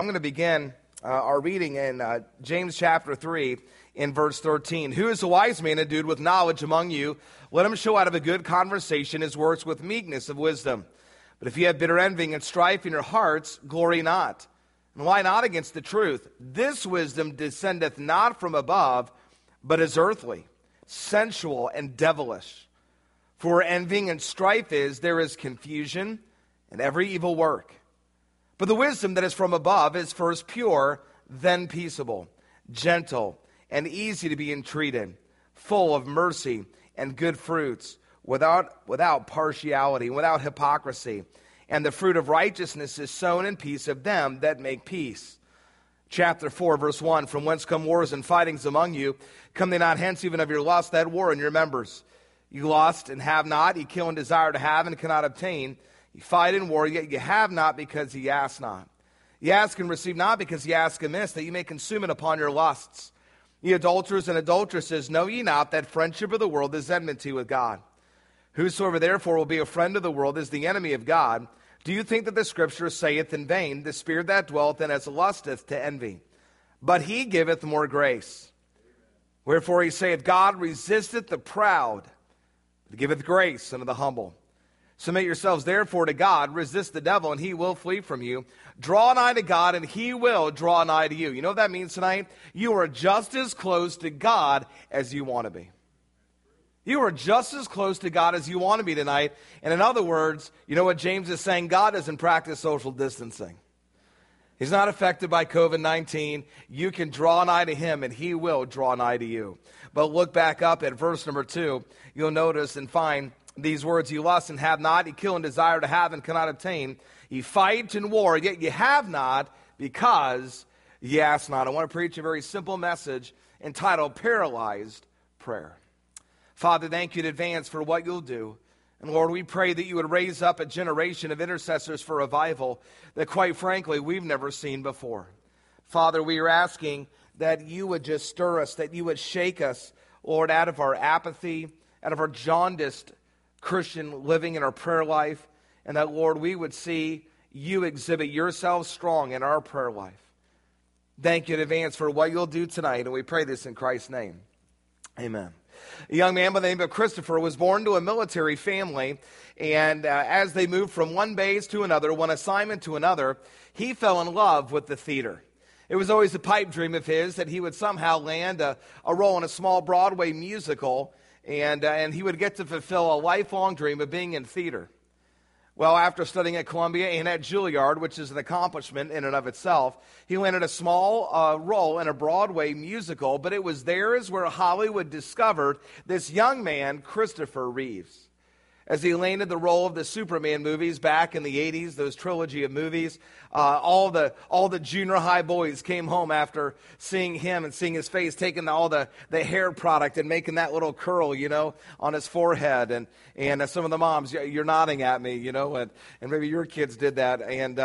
I'm going to begin our reading in James chapter 3 in verse 13. Who is a wise man endued with knowledge among you? Let him show out of a good conversation his works with meekness of wisdom. But if you have bitter envying and strife in your hearts, glory not. And why not against the truth? This wisdom descendeth not from above, but is earthly, sensual, and devilish. For where envying and strife is, there is confusion and every evil work. But the wisdom that is from above is first pure, then peaceable, gentle, and easy to be entreated, full of mercy and good fruits, without partiality, without hypocrisy. And the fruit of righteousness is sown in peace of them that make peace. Chapter 4, verse 1, from whence come wars and fightings among you? Come they not hence even of your lust that war in your members? You lust and have not, you kill and desire to have and cannot obtain. You fight in war, yet you have not because ye ask not. Ye ask and receive not because ye ask amiss, that ye may consume it upon your lusts. Ye adulterers and adulteresses, know ye not that friendship of the world is enmity with God? Whosoever therefore will be a friend of the world is the enemy of God. Do you think that the Scripture saith in vain, the spirit that dwelleth in us lusteth to envy? But he giveth more grace. Wherefore he saith, God resisteth the proud, but giveth grace unto the humble. Submit yourselves therefore to God, resist the devil, and he will flee from you. Draw nigh to God, and he will draw nigh to you. You know what that means tonight? You are just as close to God as you want to be. You are just as close to God as you want to be tonight. And in other words, you know what James is saying? God doesn't practice social distancing. He's not affected by COVID-19. You can draw nigh to him, and he will draw nigh to you. But look back up at verse number 2. You'll notice and find these words, you lust and have not, you kill and desire to have and cannot obtain. You fight and war, yet you have not because ye ask not. I want to preach a very simple message entitled Paralyzed Prayer. Father, thank you in advance for what you'll do. And Lord, we pray that you would raise up a generation of intercessors for revival that, quite frankly, we've never seen before. Father, we are asking that you would just stir us, that you would shake us, Lord, out of our apathy, out of our jaundiced Christian living in our prayer life, and that, Lord, we would see you exhibit yourself strong in our prayer life. Thank you in advance for what you'll do tonight, and we pray this in Christ's name. Amen. A young man by the name of Christopher was born to a military family, and as they moved from one base to another, one assignment to another, he fell in love with the theater. It was always a pipe dream of his that he would somehow land a role in a small Broadway musical, and he would get to fulfill a lifelong dream of being in theater. Well, after studying at Columbia and at Juilliard, which is an accomplishment in and of itself, he landed a small role in a Broadway musical, but it was there is where Hollywood discovered this young man, Christopher Reeves. As he landed the role of the Superman movies back in the 80s, those trilogy of movies, all the junior high boys came home after seeing him and seeing his face, taking all the hair product and making that little curl, on his forehead. And some of the moms, you're nodding at me, and maybe your kids did that.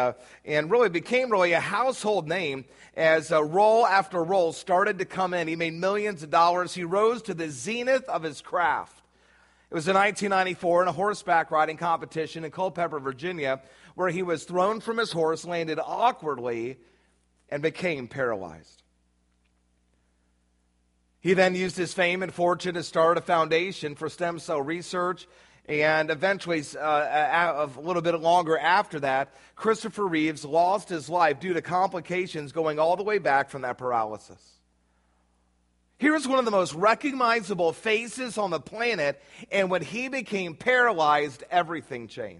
And really became a household name as role after role started to come in. He made millions of dollars. He rose to the zenith of his craft. It was in 1994 in a horseback riding competition in Culpeper, Virginia, where he was thrown from his horse, landed awkwardly, and became paralyzed. He then used his fame and fortune to start a foundation for stem cell research, and eventually, a little bit longer after that, Christopher Reeves lost his life due to complications going all the way back from that paralysis. Here's one of the most recognizable faces on the planet, and when he became paralyzed, everything changed.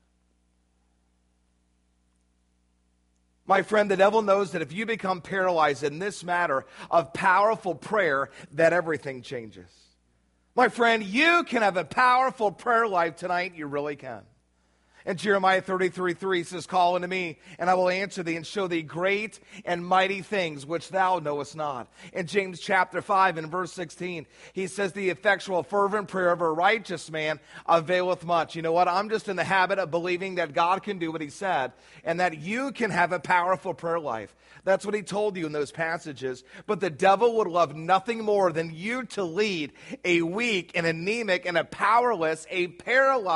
My friend, the devil knows that if you become paralyzed in this matter of powerful prayer, that everything changes. My friend, you can have a powerful prayer life tonight. You really can. And Jeremiah 33:3 says, call unto me, and I will answer thee and show thee great and mighty things which thou knowest not. In James chapter 5 and verse 16, he says, the effectual fervent prayer of a righteous man availeth much. You know what? I'm just in the habit of believing that God can do what he said, and that you can have a powerful prayer life. That's what he told you in those passages. But the devil would love nothing more than you to lead a weak and anemic and a powerless, a paralyzed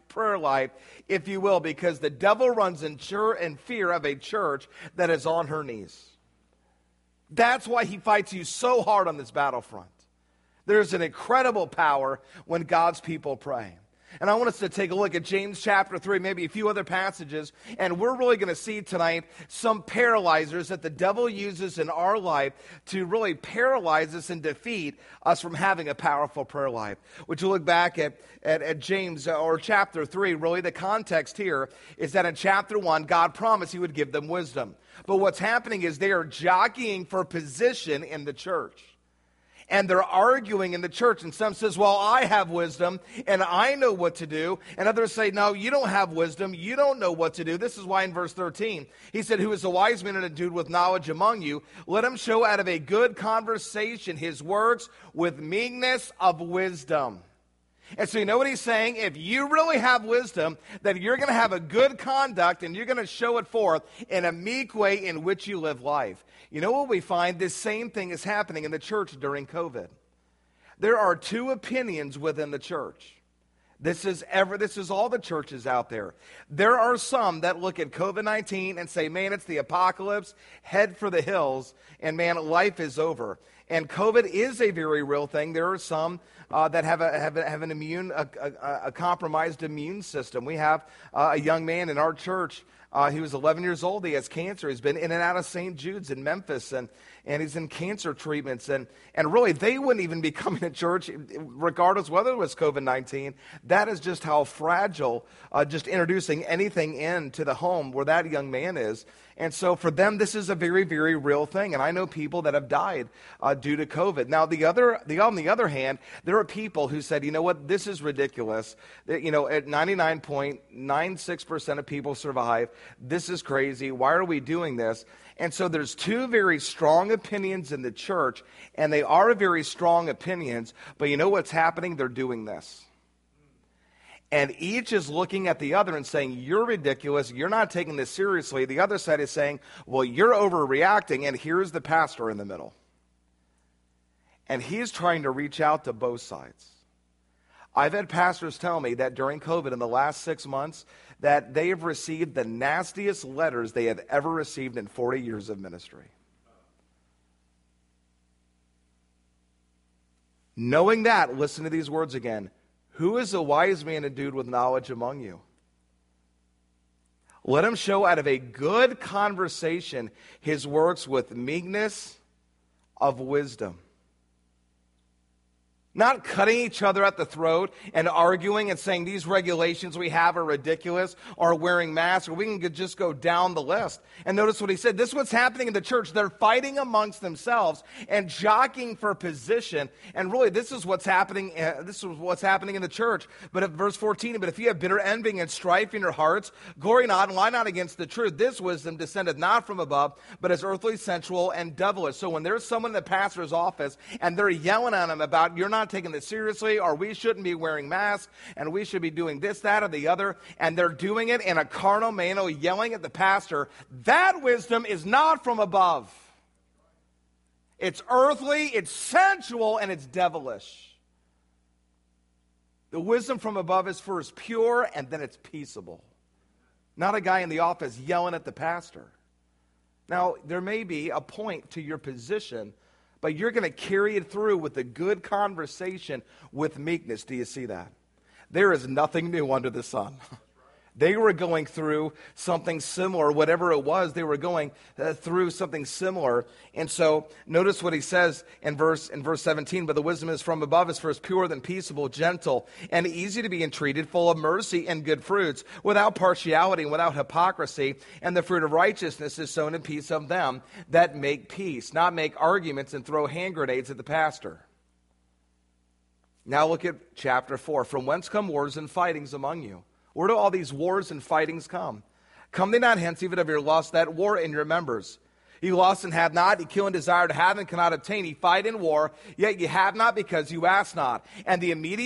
prayer life, if you will, because the devil runs in fear of a church that is on her knees. That's why he fights you so hard on this battlefront. There's an incredible power when God's people pray. And I want us to take a look at James chapter 3, maybe a few other passages, and we're really going to see tonight some paralyzers that the devil uses in our life to really paralyze us and defeat us from having a powerful prayer life. Would you look back at James or chapter 3, really the context here is that in chapter 1, God promised he would give them wisdom. But what's happening is they are jockeying for position in the church. And they're arguing in the church. And some says, well, I have wisdom and I know what to do. And others say, no, you don't have wisdom. You don't know what to do. This is why in verse 13, he said, who is a wise man and a dude with knowledge among you? Let him show out of a good conversation his works with meekness of wisdom. And so you know what he's saying? If you really have wisdom, then you're going to have a good conduct and you're going to show it forth in a meek way in which you live life. You know what we find? This same thing is happening in the church during COVID. There are two opinions within the church. This is all the churches out there. There are some that look at COVID-19 and say, man, it's the apocalypse, head for the hills, and man, life is over. And COVID is a very real thing. There are some that have a compromised immune system. We have a young man in our church. He was 11 years old. He has cancer. He's been in and out of St. Jude's in Memphis, and he's in cancer treatments. And really, they wouldn't even be coming to church regardless whether it was COVID-19. That is just how fragile just introducing anything into the home where that young man is. And so for them, this is a very, very real thing. And I know people that have died due to COVID. Now, on the other hand, there are people who said, you know what, this is ridiculous. You know, at 99.96% of people survive. This is crazy. Why are we doing this? And so there's two very strong opinions in the church, and they are very strong opinions. But you know what's happening? They're doing this. And each is looking at the other and saying, you're ridiculous, you're not taking this seriously. The other side is saying, well, you're overreacting, and here's the pastor in the middle. And he's trying to reach out to both sides. I've had pastors tell me that during COVID in the last 6 months, that they have received the nastiest letters they have ever received in 40 years of ministry. Knowing that, listen to these words again. Who is a wise man and dude with knowledge among you? Let him show out of a good conversation his works with meekness of wisdom. Not cutting each other at the throat and arguing and saying these regulations we have are ridiculous, or wearing masks, or we can just go down the list. And notice what he said. This is what's happening in the church. They're fighting amongst themselves and jockeying for position. And really, this is what's happening. This is what's happening in the church. But at verse 14, but if you have bitter envying and strife in your hearts, glory not and lie not against the truth. This wisdom descended not from above, but is earthly, sensual, and devilish. So when there's someone in the pastor's office and they're yelling at him about you're not taking this seriously, or we shouldn't be wearing masks, and we should be doing this, that, or the other, and they're doing it in a carnal manner, yelling at the pastor, that wisdom is not from above. It's earthly, it's sensual, and it's devilish. The wisdom from above is first pure, and then it's peaceable. Not a guy in the office yelling at the pastor. Now, there may be a point to your position, but you're going to carry it through with a good conversation with meekness. Do you see that? There is nothing new under the sun. They were going through something similar, whatever it was, they were going through something similar. And so notice what he says in verse 17, but the wisdom is from above, is first pure, then peaceable, gentle, and easy to be entreated, full of mercy and good fruits, without partiality and without hypocrisy. And the fruit of righteousness is sown in peace of them that make peace, not make arguments and throw hand grenades at the pastor. Now look at chapter 4. From whence come wars and fightings among you? Where do all these wars and fightings come? Come they not hence, even of your lust, that war in your members? You lust and have not, you kill and desire to have and cannot obtain. You fight in war, yet you have not because you ask not. And the immediate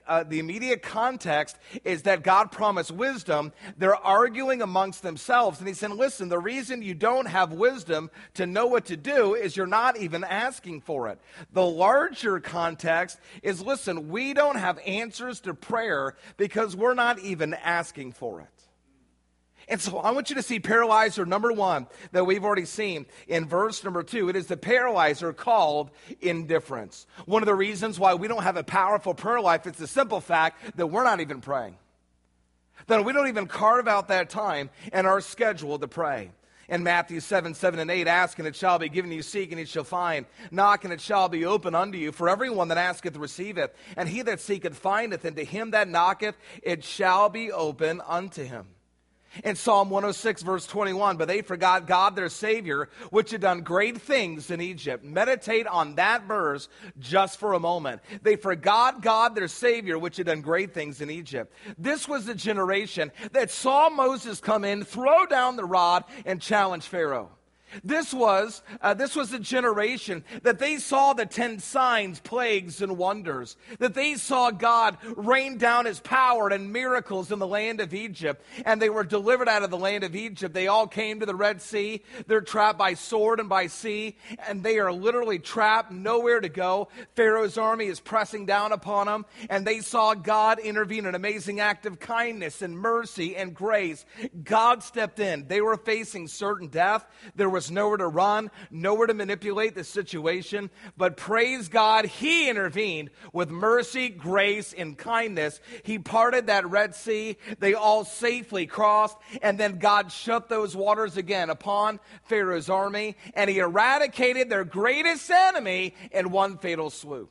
the immediate context is that God promised wisdom. They're arguing amongst themselves. And he said, listen, the reason you don't have wisdom to know what to do is you're not even asking for it. The larger context is, listen, we don't have answers to prayer because we're not even asking for it. And so I want you to see paralyzer number one that we've already seen in verse number 2. It is the paralyzer called indifference. One of the reasons why we don't have a powerful prayer life, it's the simple fact that we're not even praying. That we don't even carve out that time in our schedule to pray. In Matthew 7:7-8, ask and it shall be given you, seek and it shall find, knock and it shall be open unto you. For everyone that asketh receiveth, and he that seeketh findeth, and to him that knocketh it shall be open unto him. In Psalm 106, verse 21, but they forgot God their Savior, which had done great things in Egypt. Meditate on that verse just for a moment. They forgot God their Savior, which had done great things in Egypt. This was the generation that saw Moses come in, throw down the rod, and challenge Pharaoh. This was a generation that they saw the 10 signs, plagues, and wonders. That they saw God rain down his power and miracles in the land of Egypt. And they were delivered out of the land of Egypt. They all came to the Red Sea. They're trapped by sword and by sea. And they are literally trapped, nowhere to go. Pharaoh's army is pressing down upon them. And they saw God intervene, an amazing act of kindness and mercy and grace. God stepped in. They were facing certain death. There was nowhere to run, nowhere to manipulate the situation, but praise God, he intervened with mercy, grace, and kindness. He parted that Red Sea. They all safely crossed, and then God shut those waters again upon Pharaoh's army, and he eradicated their greatest enemy in one fatal swoop.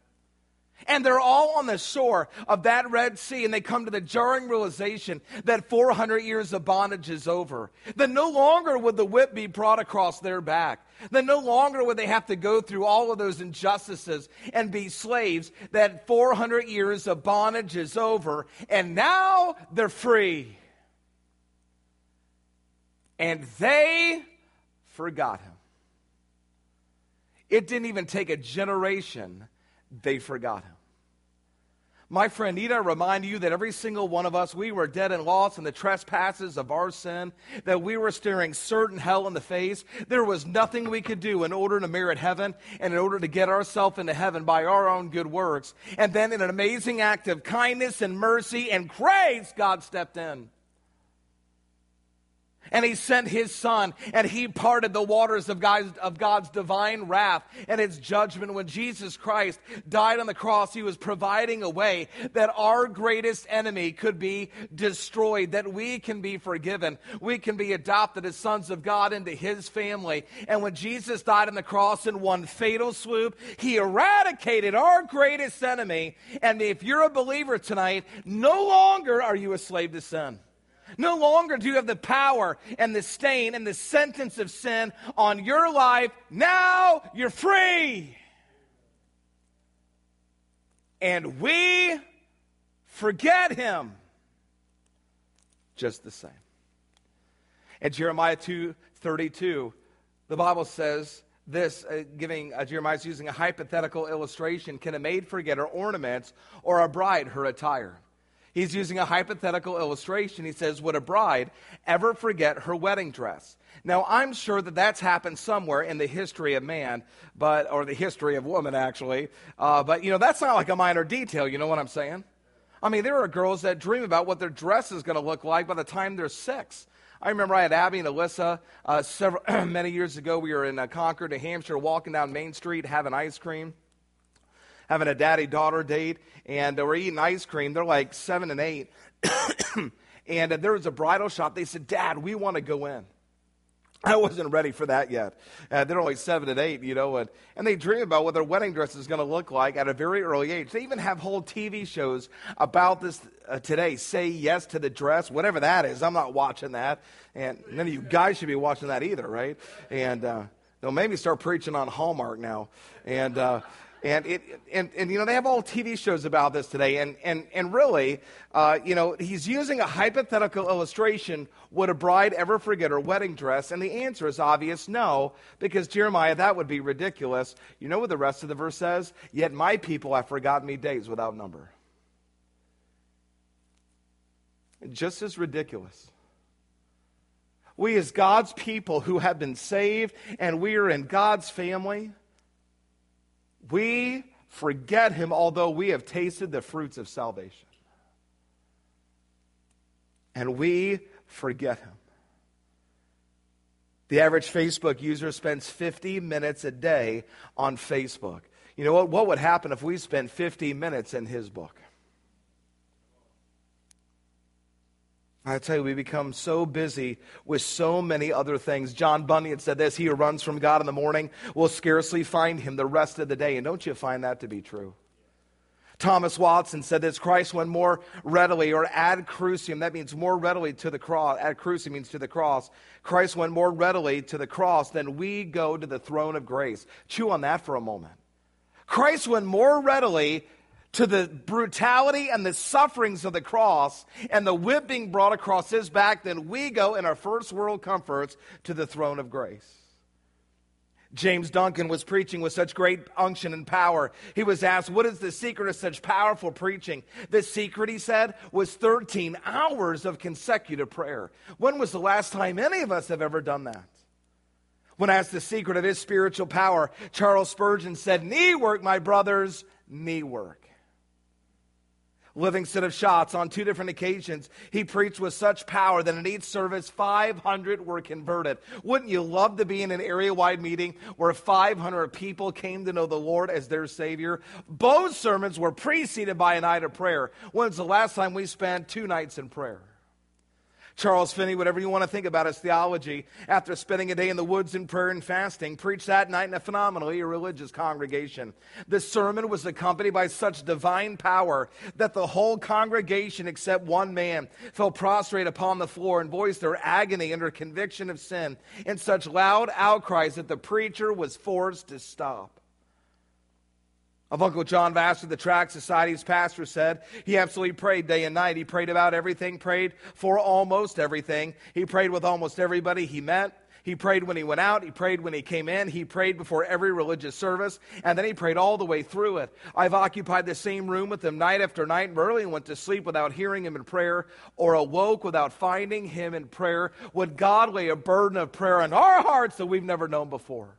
And they're all on the shore of that Red Sea, and they come to the jarring realization that 400 years of bondage is over. That no longer would the whip be brought across their back. That no longer would they have to go through all of those injustices and be slaves. That 400 years of bondage is over, and now they're free. And they forgot him. It didn't even take a generation. They forgot him. My friend, need I remind you that every single one of us, we were dead and lost in the trespasses of our sin, that we were staring certain hell in the face. There was nothing we could do in order to merit heaven and in order to get ourselves into heaven by our own good works. And then in an amazing act of kindness and mercy and grace, God stepped in. And he sent his son, and he parted the waters of God's divine wrath and its judgment. When Jesus Christ died on the cross, he was providing a way that our greatest enemy could be destroyed, that we can be forgiven. We can be adopted as sons of God into his family. And when Jesus died on the cross in one fatal swoop, he eradicated our greatest enemy. And if you're a believer tonight, no longer are you a slave to sin. No longer do you have the power and the stain and the sentence of sin on your life. Now you're free. And we forget him just the same. In Jeremiah 2:32, the Bible says this, Jeremiah's using a hypothetical illustration. Can a maid forget her ornaments or a bride her attire? He's using a hypothetical illustration. He says, would a bride ever forget her wedding dress? Now, I'm sure that that's happened somewhere in the history of man, or the history of woman, actually. But, that's not like a minor detail, you know what I'm saying? I mean, there are girls that dream about what their dress is going to look like by the time they're 6. I remember I had Abby and Alyssa many years ago. We were in Concord, New Hampshire, walking down Main Street, having ice cream. Having a daddy-daughter date, and we're eating ice cream. They're like 7 and 8. And there was a bridal shop. They said, Dad, we want to go in. I wasn't ready for that yet. They're only 7 and 8, and they dream about what their wedding dress is going to look like at a very early age. They even have whole TV shows about this today. Say yes to the dress, whatever that is. I'm not watching that, and none of you guys should be watching that either, right? And they'll maybe start preaching on Hallmark now, And they have all TV shows about this today, and really, he's using a hypothetical illustration. Would a bride ever forget her wedding dress? And the answer is obvious, no, because Jeremiah, that would be ridiculous. You know what the rest of the verse says? Yet my people have forgotten me days without number. just as ridiculous. We as God's people who have been saved and we are in God's family, we forget him although we have tasted the fruits of salvation. And we forget him. The average Facebook user spends 50 minutes a day on Facebook. You know what? What would happen if we spent 50 minutes in his book? I tell you, we become so busy with so many other things. John Bunyan said this, he who runs from God in the morning will scarcely find him the rest of the day. And don't you find that to be true? Thomas Watson said this, Christ went more readily, or ad crucium, that means more readily to the cross. Ad crucium means to the cross. Christ went more readily to the cross than we go to the throne of grace. Chew on that for a moment. Christ went more readily to the brutality and the sufferings of the cross and the whipping brought across his back than we go in our first world comforts to the throne of grace. James Duncan was preaching with such great unction and power. He was asked, what is the secret of such powerful preaching? The secret, he said, was 13 hours of consecutive prayer. When was the last time any of us have ever done that? When asked the secret of his spiritual power, Charles Spurgeon said, knee work, my brothers, knee work. Livingston of Shotts, on 2 different occasions, he preached with such power that in each service, 500 were converted. Wouldn't you love to be in an area-wide meeting where 500 people came to know the Lord as their Savior? Both sermons were preceded by a night of prayer. When's the last time we spent 2 nights in prayer? Charles Finney, whatever you want to think about his theology, after spending a day in the woods in prayer and fasting, preached that night in a phenomenally religious congregation. The sermon was accompanied by such divine power that the whole congregation, except one man, fell prostrate upon the floor and voiced their agony under conviction of sin in such loud outcries that the preacher was forced to stop. Of Uncle John Vassar, the Tract Society's pastor, said he absolutely prayed day and night. He prayed about everything, prayed for almost everything. He prayed with almost everybody he met. He prayed when he went out. He prayed when he came in. He prayed before every religious service. And then he prayed all the way through it. I've occupied the same room with him night after night and rarely went to sleep without hearing him in prayer or awoke without finding him in prayer. Would God lay a burden of prayer on our hearts that we've never known before?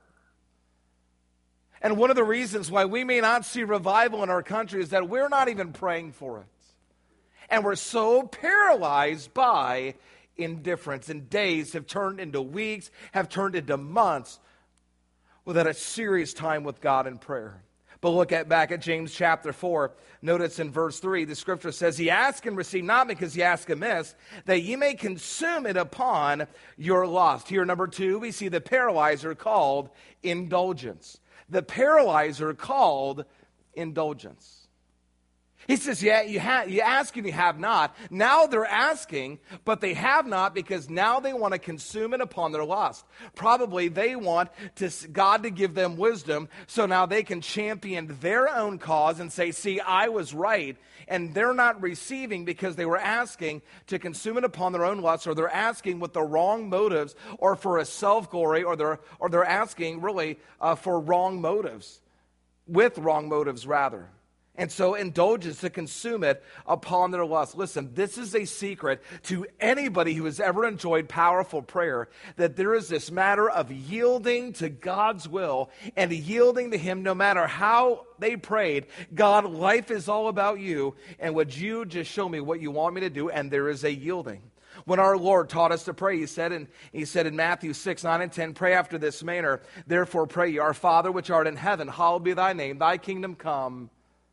And one of the reasons why we may not see revival in our country is that we're not even praying for it. And we're so paralyzed by indifference. And days have turned into weeks, have turned into months without a serious time with God in prayer. But look back at James chapter 4. Notice in verse 3, the scripture says, ye ask and receive not because ye ask amiss, that ye may consume it upon your lust. Here, number 2, we see the paralyzer called indulgence. The paralyzer called indulgence. He says, yeah, you ask and you have not. Now they're asking, but they have not because now they want to consume it upon their lust. Probably they want God to give them wisdom so now they can champion their own cause and say, see, I was right. And they're not receiving because they were asking to consume it upon their own lusts, or they're asking with the wrong motives or for a self-glory, or they're asking really for wrong motives, with wrong motives rather. And so indulgence to consume it upon their lust. Listen, this is a secret to anybody who has ever enjoyed powerful prayer, that there is this matter of yielding to God's will and yielding to Him no matter how they prayed. God, life is all about you, and would you just show me what you want me to do? And there is a yielding. When our Lord taught us to pray, he said in Matthew 6, 9, and 10, pray after this manner, therefore pray ye, our Father which art in heaven, hallowed be thy name, thy kingdom come,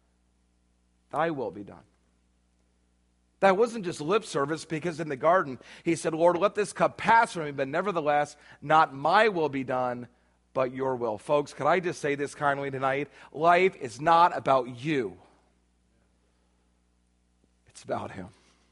thy will be done. That wasn't just lip service, because in the garden, he said, Lord, let this cup pass from me, but nevertheless, not my will be done, but your will. Folks, could I just say this kindly tonight? Life is not about you. It's about Him.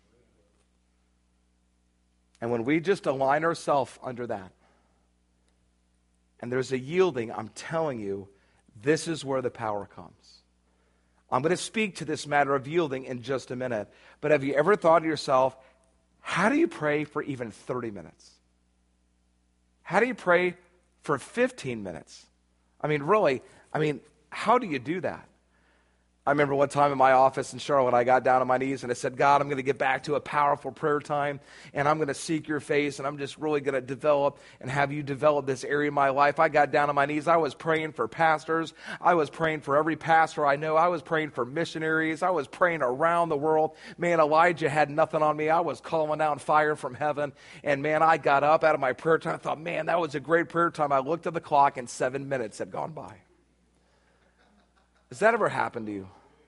And when we just align ourselves under that, and there's a yielding, I'm telling you, this is where the power comes. I'm going to speak to this matter of yielding in just a minute. But have you ever thought to yourself, how do you pray for even 30 minutes? How do you pray for 15 minutes? Really, how do you do that? I remember one time in my office in Charlotte, I got down on my knees and I said, God, I'm going to get back to a powerful prayer time, and I'm going to seek your face, and I'm just really going to develop and have you develop this area of my life. I got down on my knees. I was praying for pastors. I was praying for every pastor I know. I was praying for missionaries. I was praying around the world. Man, Elijah had nothing on me. I was calling down fire from heaven. And man, I got up out of my prayer time. I thought, man, that was a great prayer time. I looked at the clock and 7 minutes had gone by. Has that ever happened to you?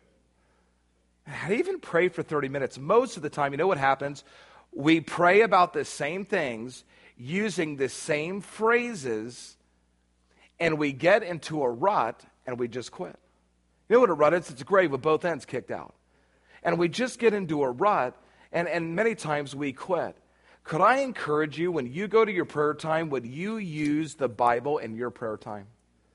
I even pray for 30 minutes. Most of the time, you know what happens? We pray about the same things using the same phrases, and we get into a rut and we just quit. You know what a rut is? It's a grave with both ends kicked out. And we just get into a rut, and many times we quit. Could I encourage you, when you go to your prayer time, would you use the Bible in your prayer time?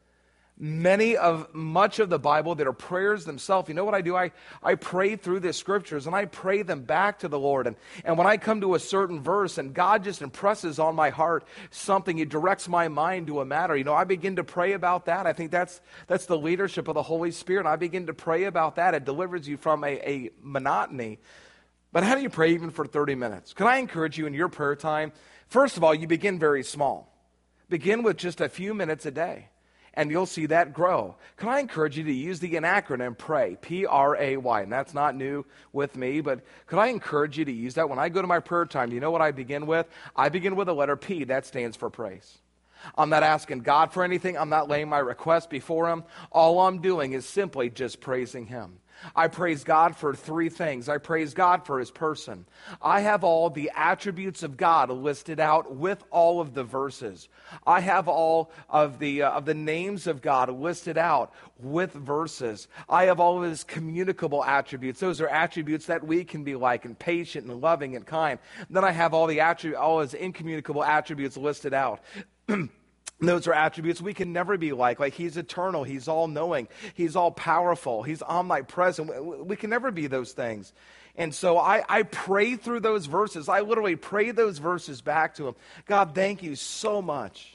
Much of the Bible that are prayers themselves. You know what I do? I pray through the scriptures and I pray them back to the Lord. And when I come to a certain verse and God just impresses on my heart something, He directs my mind to a matter, I begin to pray about that. I think that's the leadership of the Holy Spirit. I begin to pray about that. It delivers you from a monotony. But how do you pray even for 30 minutes? Can I encourage you in your prayer time? First of all, you begin very small. Begin with just a few minutes a day. And you'll see that grow. Can I encourage you to use the acronym PRAY, P-R-A-Y? And that's not new with me, but could I encourage you to use that? When I go to my prayer time, do you know what I begin with? I begin with the letter P. That stands for praise. I'm not asking God for anything. I'm not laying my request before Him. All I'm doing is simply just praising Him. I praise God for three things. I praise God for His person. I have all the attributes of God listed out with all of the verses. I have all of the names of God listed out with verses. I have all of His communicable attributes. Those are attributes that we can be like, and patient and loving and kind. Then I have all His incommunicable attributes listed out. Those are attributes we can never be like He's eternal, He's all-knowing, He's all-powerful, He's omnipresent. We can never be those things. And so I pray through those verses. I literally pray those verses back to Him. God, thank you so much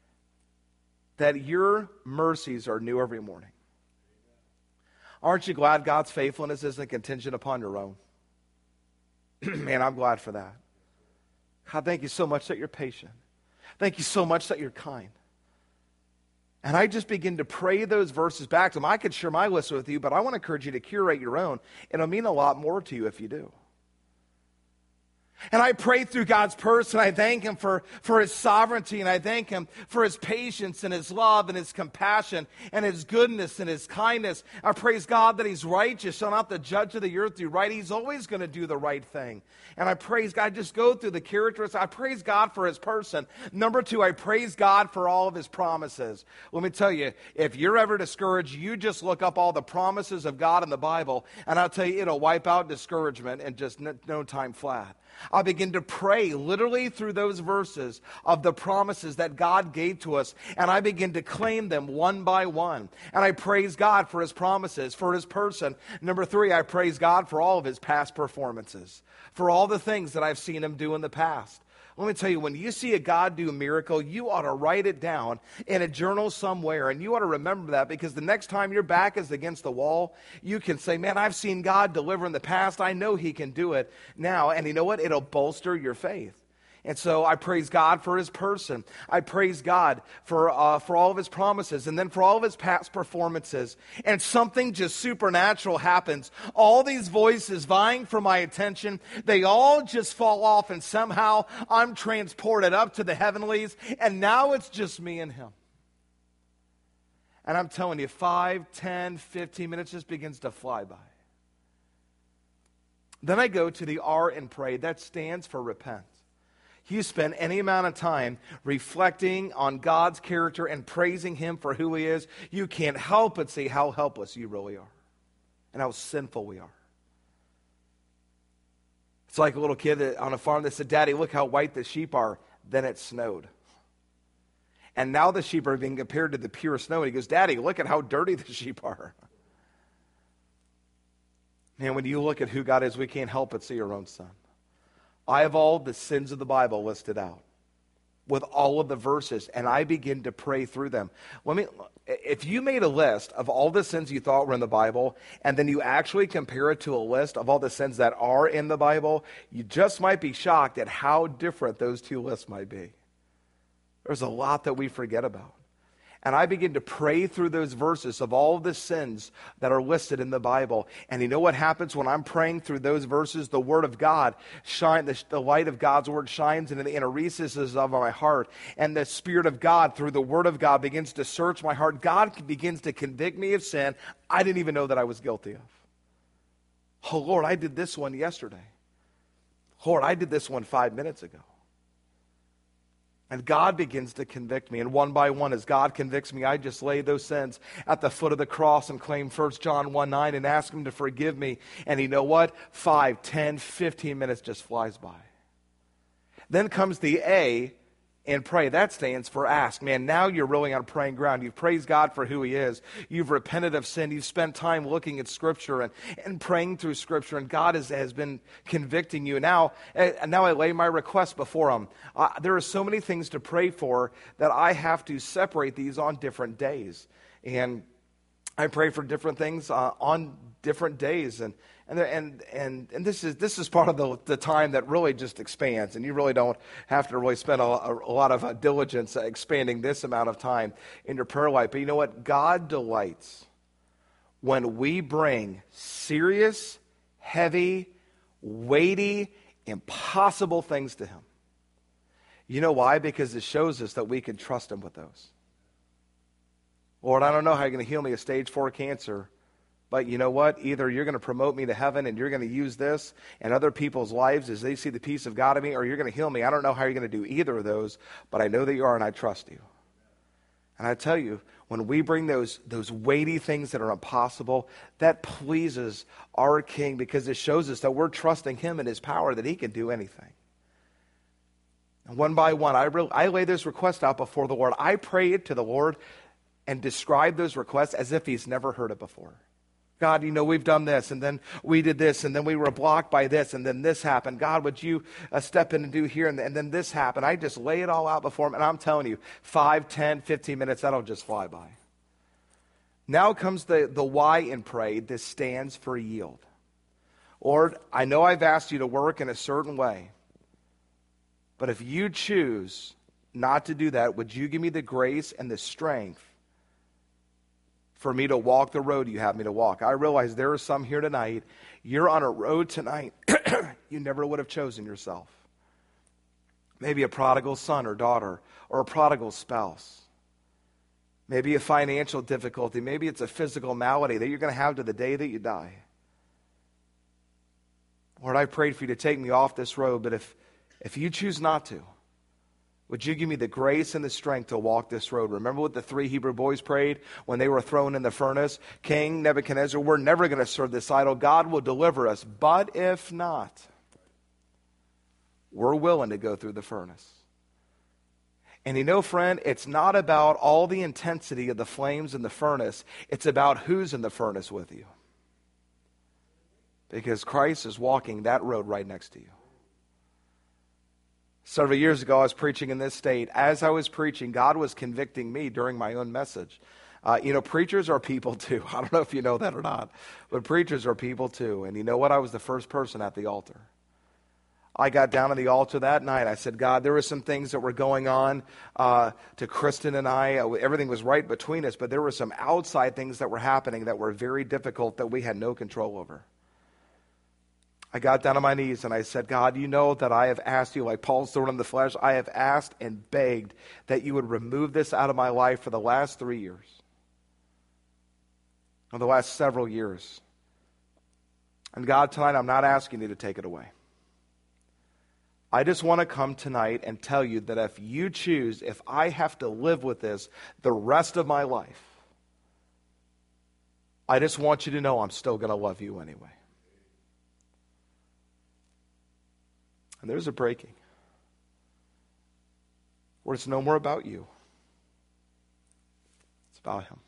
that your mercies are new every morning. Aren't you glad God's faithfulness isn't contingent upon your own? Man, I'm glad for that. God, thank you so much that you're patient. Thank you so much that you're kind. And I just begin to pray those verses back to Him. I could share my list with you, but I want to encourage you to curate your own. It'll mean a lot more to you if you do. And I pray through God's person. I thank Him for His sovereignty, and I thank Him for His patience and His love and His compassion and His goodness and His kindness. I praise God that He's righteous, so not the judge of the earth do right. He's always going to do the right thing. And I praise God, just go through the characteristics. I praise God for His person. Number two, I praise God for all of His promises. Let me tell you, if you're ever discouraged, you just look up all the promises of God in the Bible, and I'll tell you, it'll wipe out discouragement in just no time flat. I begin to pray literally through those verses of the promises that God gave to us, and I begin to claim them one by one. And I praise God for His promises, for His person. Number three, I praise God for all of His past performances, for all the things that I've seen Him do in the past. Let me tell you, when you see a God do a miracle, you ought to write it down in a journal somewhere, and you ought to remember that, because the next time your back is against the wall, you can say, man, I've seen God deliver in the past. I know He can do it now. And you know what? It'll bolster your faith. And so I praise God for His person. I praise God for all of His promises, and then for all of His past performances. And something just supernatural happens. All these voices vying for my attention, they all just fall off, and somehow I'm transported up to the heavenlies, and now it's just me and Him. And I'm telling you, 5, 10, 15 minutes just begins to fly by. Then I go to the R in pray. That stands for repent. You spend any amount of time reflecting on God's character and praising Him for who He is, you can't help but see how helpless you really are and how sinful we are. It's like a little kid on a farm that said, Daddy, look how white the sheep are. Then it snowed. And now the sheep are being compared to the pure snow. And he goes, Daddy, look at how dirty the sheep are. Man, when you look at who God is, we can't help but see our own son. I have all the sins of the Bible listed out. with all of the verses, and I begin to pray through them. If you made a list of all the sins you thought were in the Bible, and then you actually compare it to a list of all the sins that are in the Bible, you just might be shocked at how different those two lists might be. There's a lot that we forget about. And I begin to pray through those verses of all of the sins that are listed in the Bible. And you know what happens when I'm praying through those verses? The Word of God, the light of God's Word shines into the inner recesses of my heart. And the Spirit of God, through the Word of God, begins to search my heart. God begins to convict me of sin I didn't even know that I was guilty of. Oh, Lord, I did this one yesterday. Lord, I did this one 5 minutes ago. And God begins to convict me. And one by one, as God convicts me, I just lay those sins at the foot of the cross and claim 1 John 1:9 and ask Him to forgive me. And you know what? 5, 10, 15 minutes just flies by. Then comes the A in pray. That stands for ask. Man, now you're really on praying ground. You've praised God for who He is. You've repented of sin. You've spent time looking at Scripture and praying through Scripture. And God has been convicting you. Now I lay my request before Him. There are so many things to pray for that I have to separate these on different days. And I pray for different things on different days. And this is part of the time that really just expands, and you really don't have to really spend a lot of diligence expanding this amount of time in your prayer life. But you know what? God delights when we bring serious, heavy, weighty, impossible things to Him. You know why? Because it shows us that we can trust Him with those. Lord, I don't know how you're going to heal me of stage 4 cancer. But you know what? Either you're going to promote me to heaven and you're going to use this in other people's lives as they see the peace of God in me, or you're going to heal me. I don't know how you're going to do either of those, but I know that you are and I trust you. And I tell you, when we bring those weighty things that are impossible, that pleases our King because it shows us that we're trusting Him and His power, that He can do anything. And one by one, I lay this request out before the Lord. I pray it to the Lord and describe those requests as if He's never heard it before. God, you know, we've done this, and then we did this, and then we were blocked by this, and then this happened. God, would you step in and do here, and then this happened. I just lay it all out before Him, and I'm telling you, 5, 10, 15 minutes, that'll just fly by. Now comes the Y in pray. This stands for yield. Lord, I know I've asked you to work in a certain way, but if you choose not to do that, would you give me the grace and the strength for me to walk the road you have me to walk? I realize there are some here tonight, you're on a road tonight you never would have chosen yourself. Maybe a prodigal son or daughter, or a prodigal spouse. Maybe a financial difficulty. Maybe it's a physical malady that you're going to have to the day that you die. Lord, I prayed for you to take me off this road, but if you choose not to, would you give me the grace and the strength to walk this road? Remember what the 3 Hebrew boys prayed when they were thrown in the furnace? King Nebuchadnezzar, we're never going to serve this idol. God will deliver us. But if not, we're willing to go through the furnace. And you know, friend, it's not about all the intensity of the flames in the furnace. It's about who's in the furnace with you. Because Christ is walking that road right next to you. Several years ago, I was preaching in this state. As I was preaching, God was convicting me during my own message. Preachers are people too. I don't know if you know that or not, but preachers are people too. And you know what? I was the first person at the altar. I got down on the altar that night. I said, God, there were some things that were going on to Kristen and I. Everything was right between us, but there were some outside things that were happening that were very difficult that we had no control over. I got down on my knees and I said, God, you know that I have asked you, like Paul's thorn in the flesh, I have asked and begged that you would remove this out of my life for the last 3 years, or the last several years. And God, tonight I'm not asking you to take it away. I just want to come tonight and tell you that if you choose, if I have to live with this the rest of my life, I just want you to know I'm still going to love you anyway. And there's a breaking where it's no more about you. It's about Him.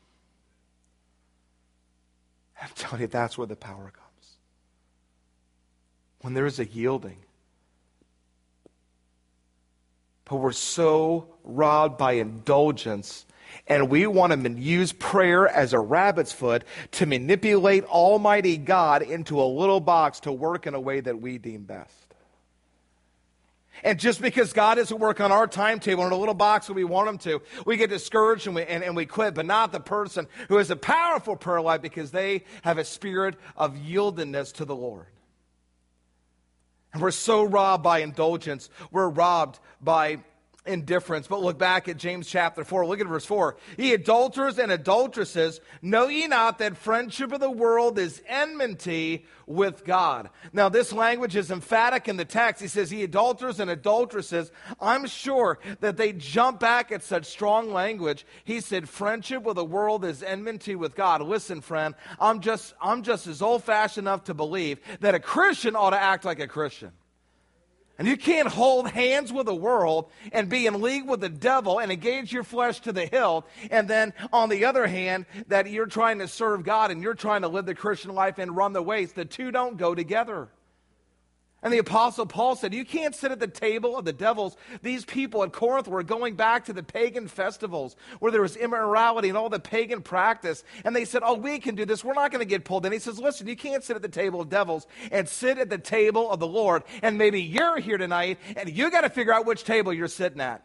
I'm telling you, that's where the power comes. When there is a yielding. But we're so robbed by indulgence, and we want to use prayer as a rabbit's foot to manipulate Almighty God into a little box to work in a way that we deem best. And just because God doesn't work on our timetable in a little box that we want him to, we get discouraged and we quit, but not the person who has a powerful prayer life because they have a spirit of yieldedness to the Lord. And we're so robbed by indulgence. We're robbed by indifference. But look back at James chapter 4. Look at verse 4. Ye adulterers and adulteresses, know ye not that friendship of the world is enmity with God? Now, this language is emphatic in the text. He says, ye adulterers and adulteresses. I'm sure that they jump back at such strong language. He said, friendship with the world is enmity with God. Listen, friend, I'm just as old-fashioned enough to believe that a Christian ought to act like a Christian. And you can't hold hands with the world and be in league with the devil and engage your flesh to the hilt. And then on the other hand, that you're trying to serve God and you're trying to live the Christian life and run the race. The two don't go together. And the Apostle Paul said, you can't sit at the table of the devils. These people at Corinth were going back to the pagan festivals where there was immorality and all the pagan practice. And they said, oh, we can do this. We're not going to get pulled in. He says, listen, you can't sit at the table of devils and sit at the table of the Lord. And maybe you're here tonight and you got to figure out which table you're sitting at.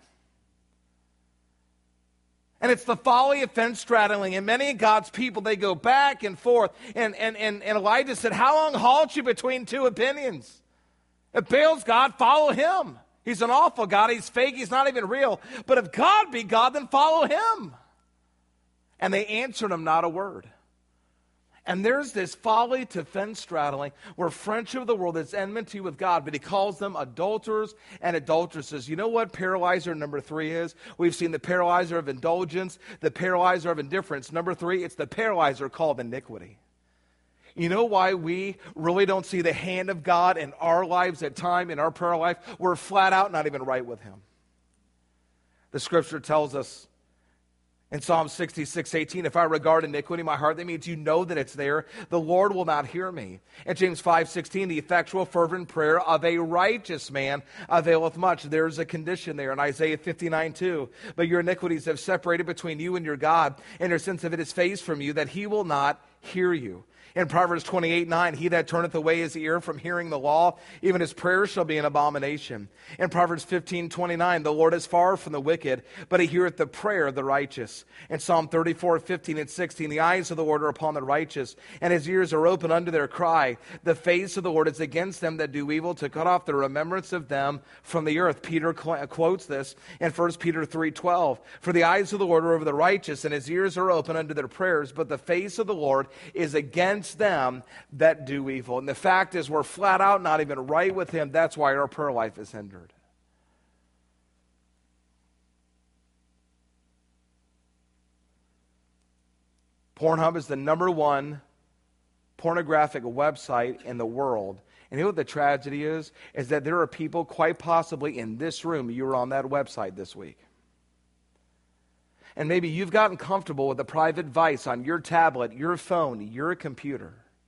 And it's the folly of fence straddling. And many of God's people, they go back and forth. And Elijah said, how long halt you between two opinions? If Baal's God, follow him. He's an awful God. He's fake. He's not even real. But if God be God, then follow him. And they answered him not a word. And there's this folly to fence straddling where friendship of the world is enmity with God, but he calls them adulterers and adulteresses. You know what paralyzer number 3 is? We've seen the paralyzer of indulgence, the paralyzer of indifference. Number 3, it's the paralyzer called iniquity. You know why we really don't see the hand of God in our lives at time, in our prayer life? We're flat out not even right with him. The scripture tells us in Psalm 66:18, if I regard iniquity in my heart, that means you know that it's there. The Lord will not hear me. And James 5:16, the effectual fervent prayer of a righteous man availeth much. There's a condition there in Isaiah 59:2. But your iniquities have separated between you and your God, and your sins have hid his face from you, that he will not hear you. In Proverbs 28:9, he that turneth away his ear from hearing the law, even his prayers shall be an abomination. In Proverbs 15:29, the Lord is far from the wicked, but he heareth the prayer of the righteous. In Psalm 34:15 and 16, the eyes of the Lord are upon the righteous, and his ears are open unto their cry. The face of the Lord is against them that do evil, to cut off the remembrance of them from the earth. Peter quotes this in 1 Peter 3:12. For the eyes of the Lord are over the righteous, and his ears are open unto their prayers, but the face of the Lord is against them that do evil. And the fact is, we're flat out not even right with him. That's why our prayer life is hindered. Pornhub is the number one pornographic website in the world. And you know what the tragedy is that there are people, quite possibly in this room, you were on that website this week. And maybe you've gotten comfortable with the private vice on your tablet, your phone, your computer.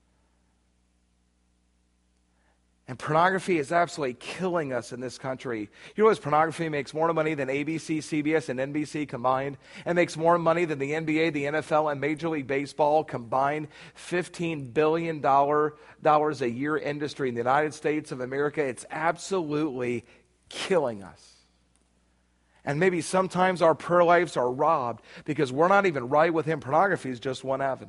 And pornography is absolutely killing us in this country. You know what? Pornography makes more money than ABC, CBS, and NBC combined. It makes more money than the NBA, the NFL, and Major League Baseball combined. $15 billion a year industry in the United States of America. It's absolutely killing us. And maybe sometimes our prayer lives are robbed because we're not even right with him. Pornography is just one avenue.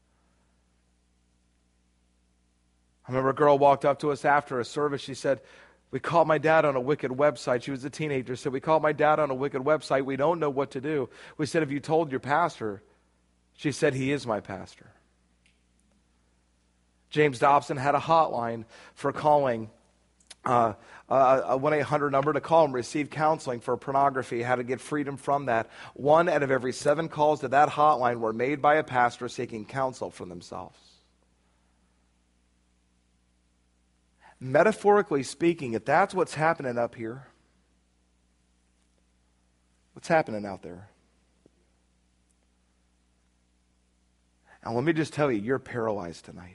I remember a girl walked up to us after a service. She said, we caught my dad on a wicked website. She was a teenager. Said, we caught my dad on a wicked website. We don't know what to do. We said, have you told your pastor? She said, he is my pastor. James Dobson had a hotline for calling a 1-800 number to call and receive counseling for pornography, how to get freedom from that. 1 out of every 7 calls to that hotline were made by a pastor seeking counsel for themselves. Metaphorically speaking, if that's what's happening up here, what's happening out there? And let me just tell you, you're paralyzed tonight.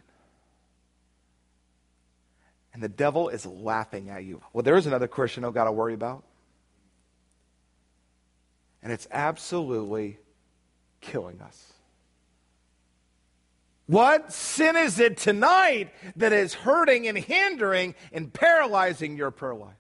And the devil is laughing at you. Well, there's another Christian I've got to worry about. and it's absolutely killing us. What sin is it tonight that is hurting and hindering and paralyzing your prayer life?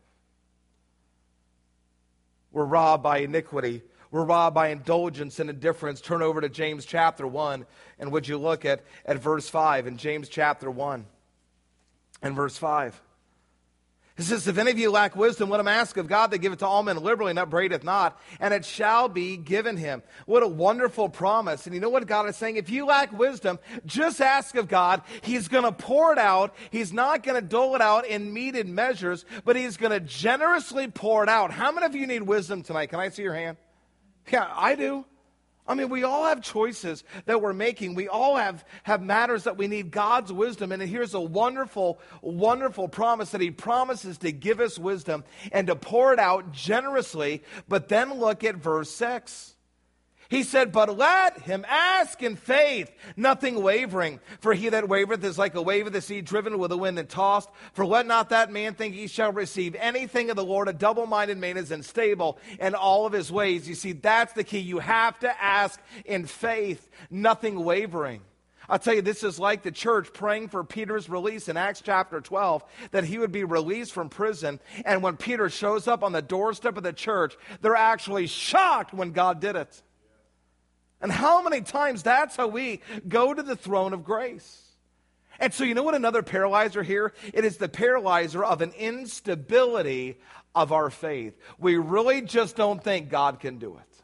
We're robbed by iniquity. We're robbed by indulgence and indifference. Turn over to James chapter 1, and would you look at verse 5 in James chapter 1 and verse 5. It says, if any of you lack wisdom, let him ask of God that giveth to all men liberally and upbraideth not, and it shall be given him. What a wonderful promise. And you know what God is saying? If you lack wisdom, just ask of God. He's going to pour it out. He's not going to dole it out in meted measures, but he's going to generously pour it out. How many of you need wisdom tonight? Can I see your hand? Yeah, I do. I mean, we all have choices that we're making. We all have matters that we need God's wisdom. And here's a wonderful, wonderful promise that he promises to give us wisdom and to pour it out generously. But then look at verse 6. He said, but let him ask in faith, nothing wavering. For he that wavereth is like a wave of the sea driven with the wind and tossed. For let not that man think he shall receive anything of the Lord. A double-minded man is unstable in all of his ways. You see, that's the key. You have to ask in faith, nothing wavering. I'll tell you, this is like the church praying for Peter's release in Acts chapter 12, that he would be released from prison. And when Peter shows up on the doorstep of the church, they're actually shocked when God did it. And how many times that's how we go to the throne of grace. And so you know what another paralyzer here? It is the paralyzer of an instability of our faith. We really just don't think God can do it.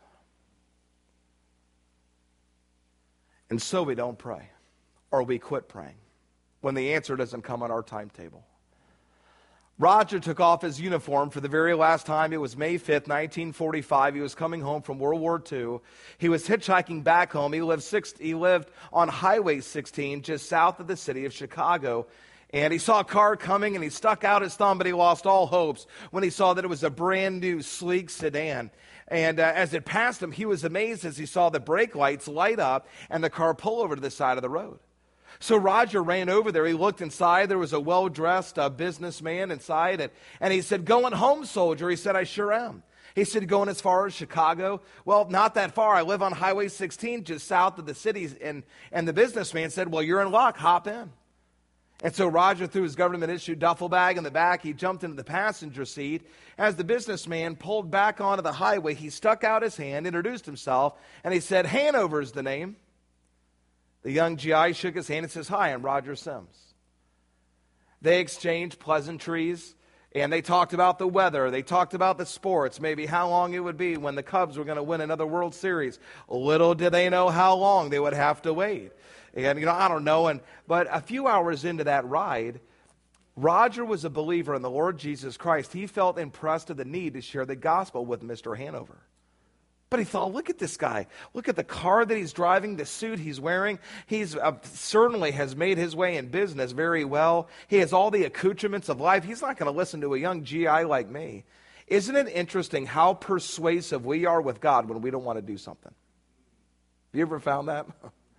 And so we don't pray, or we quit praying when the answer doesn't come on our timetable. Roger took off his uniform for the very last time. It was May 5th, 1945. He was coming home from World War II. He was hitchhiking back home. He lived on Highway 16, just south of the city of Chicago. And he saw a car coming, and he stuck out his thumb, but he lost all hopes when he saw that it was a brand new, sleek sedan. And as it passed him, he was amazed as he saw the brake lights light up and the car pull over to the side of the road. So Roger ran over there. He looked inside. There was a well-dressed businessman inside. And he said, going home, soldier? He said, I sure am. He said, going as far as Chicago? Well, not that far. I live on Highway 16, just south of the city. And the businessman said, well, you're in luck. Hop in. And so Roger threw his government-issued duffel bag in the back. He jumped into the passenger seat. As the businessman pulled back onto the highway, he stuck out his hand, introduced himself, and he said, Hanover's the name. The young GI shook his hand and says, hi, I'm Roger Sims. They exchanged pleasantries, and they talked about the weather. They talked about the sports, maybe how long it would be when the Cubs were going to win another World Series. Little did they know how long they would have to wait. And, I don't know. But a few hours into that ride, Roger was a believer in the Lord Jesus Christ. He felt impressed with the need to share the gospel with Mr. Hanover. But he thought, look at this guy. Look at the car that he's driving, the suit he's wearing. He's certainly has made his way in business very well. He has all the accoutrements of life. He's not going to listen to a young GI like me. Isn't it interesting how persuasive we are with God when we don't want to do something? Have you ever found that?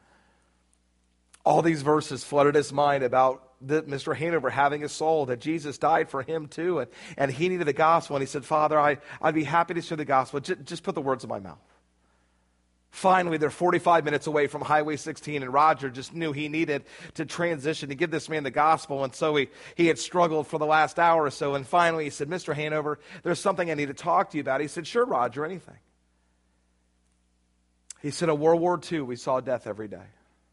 All these verses flooded his mind about Mr. Hanover having a soul, that Jesus died for him too, and he needed the gospel. And he said, Father, I'd be happy to share the gospel. Just put the words in my mouth. Finally, they're 45 minutes away from Highway 16, and Roger just knew he needed to transition to give this man the gospel. And so he had struggled for the last hour or so. And finally, he said, Mr. Hanover, there's something I need to talk to you about. He said, sure, Roger, anything. He said, in World War II, we saw death every day.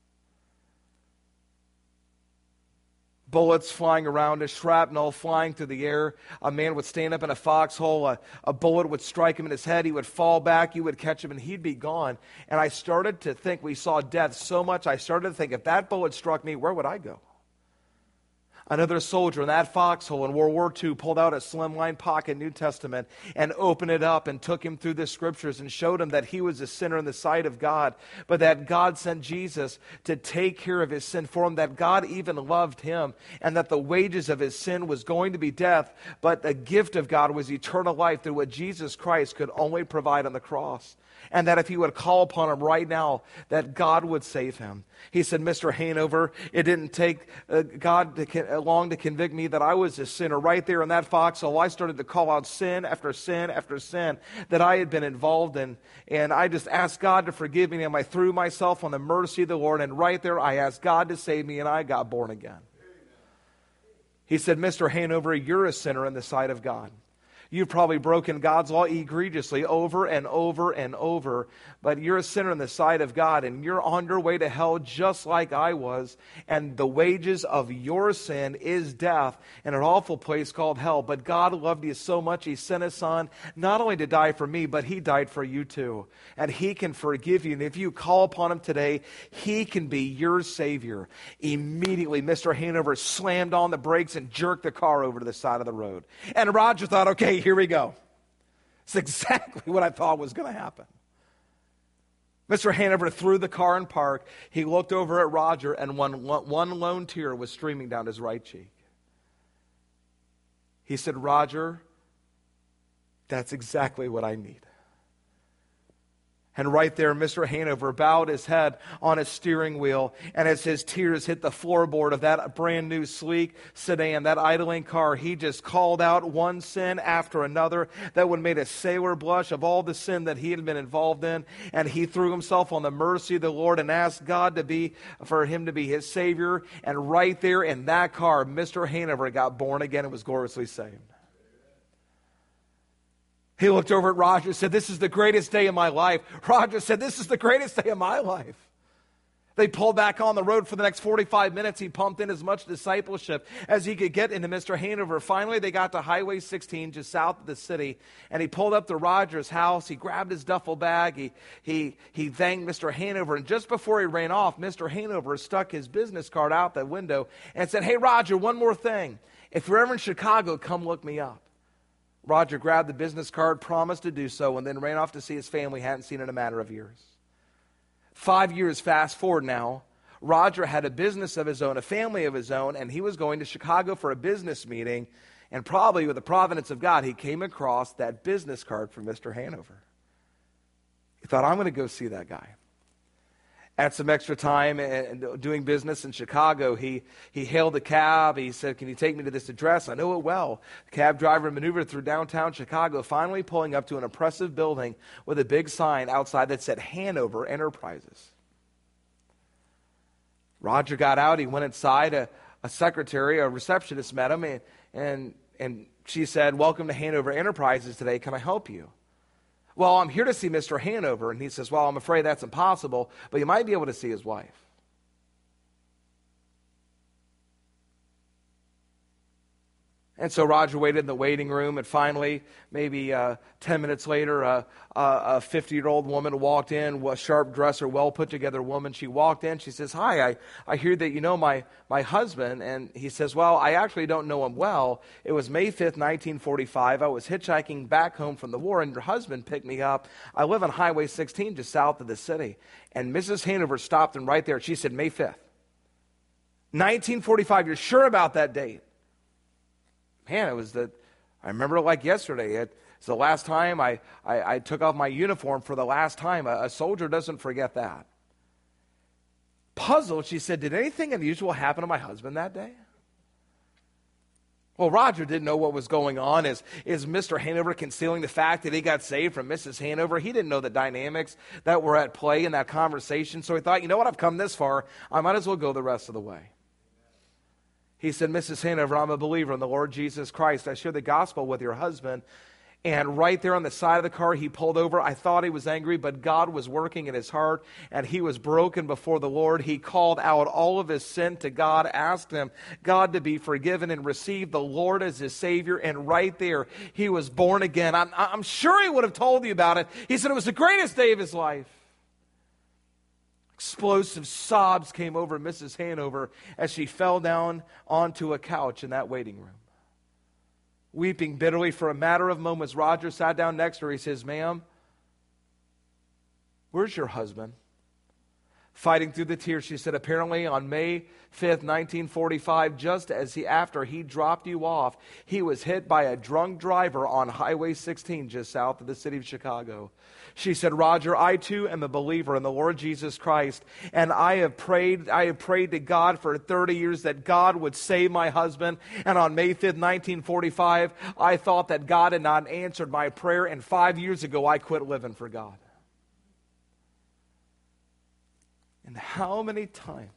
Bullets flying around us, shrapnel flying through the air. A man would stand up in a foxhole. A bullet would strike him in his head. He would fall back. You would catch him, and he'd be gone. And I started to think, we saw death so much, I started to think, if that bullet struck me, where would I go? Another soldier in that foxhole in World War II pulled out a slimline pocket New Testament and opened it up and took him through the scriptures and showed him that he was a sinner in the sight of God, but that God sent Jesus to take care of his sin for him, that God even loved him, and that the wages of his sin was going to be death, but the gift of God was eternal life through what Jesus Christ could only provide on the cross. and that if he would call upon him right now, that God would save him. He said, Mr. Hanover, it didn't take God long to convict me that I was a sinner. Right there in that foxhole, I started to call out sin after sin after sin that I had been involved in. And I just asked God to forgive me, and I threw myself on the mercy of the Lord. And right there, I asked God to save me, and I got born again. He said, Mr. Hanover, you're a sinner in the sight of God. You've probably broken God's law egregiously over and over and over, but you're a sinner in the sight of God, and you're on your way to hell just like I was, and the wages of your sin is death in an awful place called hell. But God loved you so much, he sent his son not only to die for me, but he died for you too, and he can forgive you. And if you call upon him today, he can be your Savior. Immediately, Mr. Hanover slammed on the brakes and jerked the car over to the side of the road. And Roger thought, okay, here we go. It's exactly what I thought was going to happen. Mr. Hanover threw the car in park. He looked over at Roger, and one lone tear was streaming down his right cheek. He said, Roger, that's exactly what I need. And right there, Mr. Hanover bowed his head on his steering wheel, and as his tears hit the floorboard of that brand new sleek sedan, that idling car, he just called out one sin after another that would have made a sailor blush of all the sin that he had been involved in. And he threw himself on the mercy of the Lord and asked God for him to be his Savior. And right there in that car, Mr. Hanover got born again and was gloriously saved. He looked over at Roger and said, this is the greatest day of my life. Roger said, this is the greatest day of my life. They pulled back on the road for the next 45 minutes. He pumped in as much discipleship as he could get into Mr. Hanover. Finally, they got to Highway 16 just south of the city, and he pulled up to Roger's house. He grabbed his duffel bag. He thanked Mr. Hanover, and just before he ran off, Mr. Hanover stuck his business card out the window and said, hey, Roger, one more thing. If you're ever in Chicago, come look me up. Roger grabbed the business card, promised to do so, and then ran off to see his family. Hadn't seen in a matter of years. 5 years fast forward now, Roger had a business of his own, a family of his own, and he was going to Chicago for a business meeting, and probably with the providence of God, he came across that business card from Mr. Hanover. He thought, I'm going to go see that guy. Had some extra time doing business in Chicago. He hailed a cab. He said, can you take me to this address? I know it well. The cab driver maneuvered through downtown Chicago, finally pulling up to an impressive building with a big sign outside that said Hanover Enterprises. Roger got out. He went inside. A secretary, a receptionist met him, and she said, welcome to Hanover Enterprises today. Can I help you? Well, I'm here to see Mr. Hanover. And he says, well, I'm afraid that's impossible, but you might be able to see his wife. And so Roger waited in the waiting room, and finally, maybe 10 minutes later, a 50-year-old woman walked in, a sharp dresser, well-put-together woman. She walked in. She says, hi, I hear that you know my husband. And he says, well, I actually don't know him well. It was May 5th, 1945. I was hitchhiking back home from the war, and your husband picked me up. I live on Highway 16 just south of the city. And Mrs. Hanover stopped him right there. She said, May 5th, 1945. You're sure about that date? Man, I remember it like yesterday. It's the last time I took off my uniform for the last time. A soldier doesn't forget that. Puzzled, she said, did anything unusual happen to my husband that day? Well, Roger didn't know what was going on. Is Mr. Hanover concealing the fact that he got saved from Mrs. Hanover? He didn't know the dynamics that were at play in that conversation. So he thought, you know what, I've come this far. I might as well go the rest of the way. He said, Mrs. Hanover, I'm a believer in the Lord Jesus Christ. I share the gospel with your husband. And right there on the side of the car, he pulled over. I thought he was angry, but God was working in his heart, and he was broken before the Lord. He called out all of his sin to God, asked him, God, to be forgiven, and received the Lord as his Savior. And right there, he was born again. I'm sure he would have told you about it. He said it was the greatest day of his life. Explosive sobs came over Mrs. Hanover as she fell down onto a couch in that waiting room. Weeping bitterly for a matter of moments, Roger sat down next to her. He says, ma'am, where's your husband? Fighting through the tears, she said, apparently on May 5th, 1945, just after he dropped you off, he was hit by a drunk driver on Highway 16 just south of the city of Chicago. She said, Roger, I too am a believer in the Lord Jesus Christ, and I have prayed to God for 30 years that God would save my husband, and on May 5th, 1945, I thought that God had not answered my prayer, and 5 years ago, I quit living for God. And how many times?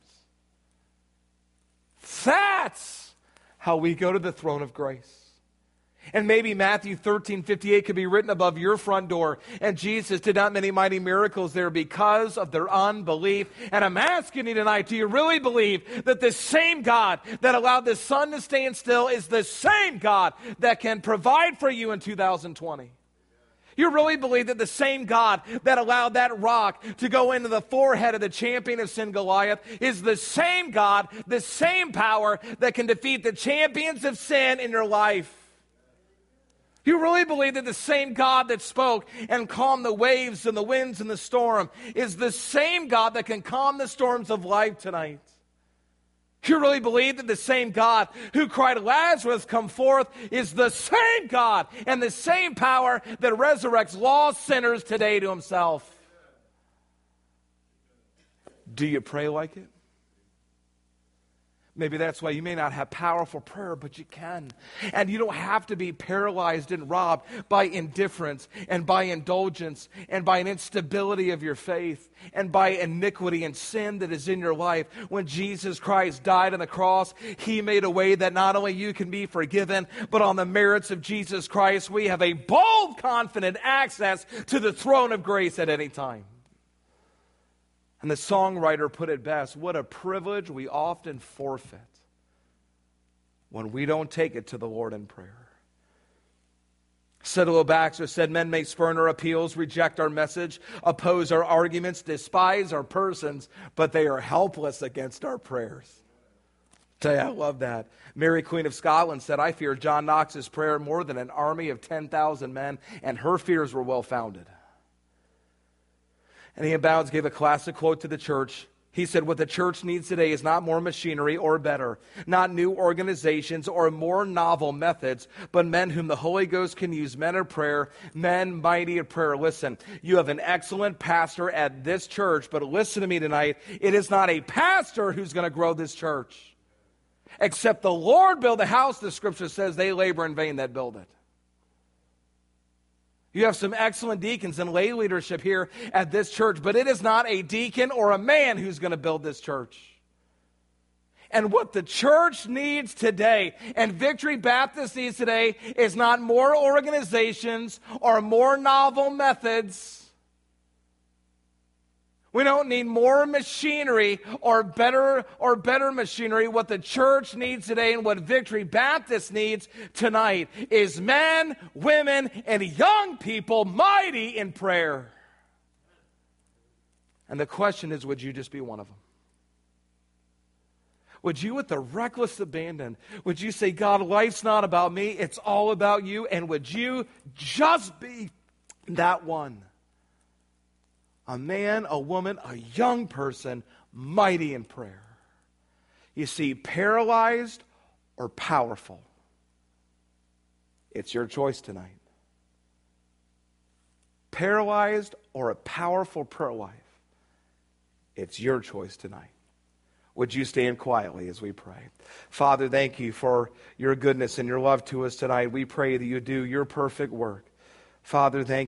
That's how we go to the throne of grace. And maybe Matthew 13:58 could be written above your front door. And Jesus did not many mighty miracles there because of their unbelief. And I'm asking you tonight, do you really believe that the same God that allowed the sun to stand still is the same God that can provide for you in 2020? You really believe that the same God that allowed that rock to go into the forehead of the champion of sin, Goliath, is the same God, the same power that can defeat the champions of sin in your life? You really believe that the same God that spoke and calmed the waves and the winds and the storm is the same God that can calm the storms of life tonight? You really believe that the same God who cried, Lazarus, come forth, is the same God and the same power that resurrects lost sinners today to himself? Do you pray like it? Maybe that's why you may not have powerful prayer, but you can. And you don't have to be paralyzed and robbed by indifference and by indulgence and by an instability of your faith and by iniquity and sin that is in your life. When Jesus Christ died on the cross, he made a way that not only you can be forgiven, but on the merits of Jesus Christ, we have a bold, confident access to the throne of grace at any time. And the songwriter put it best, what a privilege we often forfeit when we don't take it to the Lord in prayer. Citadel Baxter said, men may spurn our appeals, reject our message, oppose our arguments, despise our persons, but they are helpless against our prayers. Tell you, I love that. Mary, Queen of Scotland, said, I fear John Knox's prayer more than an army of 10,000 men, and her fears were well-founded. And Ian Bounds gave a classic quote to the church. He said, what the church needs today is not more machinery or better, not new organizations or more novel methods, but men whom the Holy Ghost can use, men of prayer, men mighty of prayer. Listen, you have an excellent pastor at this church, but listen to me tonight. It is not a pastor who's going to grow this church. Except the Lord build the house, the scripture says, they labor in vain that build it. You have some excellent deacons and lay leadership here at this church, but it is not a deacon or a man who's going to build this church. And what the church needs today, and Victory Baptist needs today, is not more organizations or more novel methods. We don't need more machinery or better machinery. What the church needs today and what Victory Baptist needs tonight is men, women, and young people mighty in prayer. And the question is, would you just be one of them? Would you, with the reckless abandon, would you say, God, life's not about me, it's all about you, and would you just be that one? A man, a woman, a young person, mighty in prayer. You see, paralyzed or powerful. It's your choice tonight. Paralyzed or a powerful prayer life. It's your choice tonight. Would you stand quietly as we pray? Father, thank you for your goodness and your love to us tonight. We pray that you do your perfect work. Father, thank you.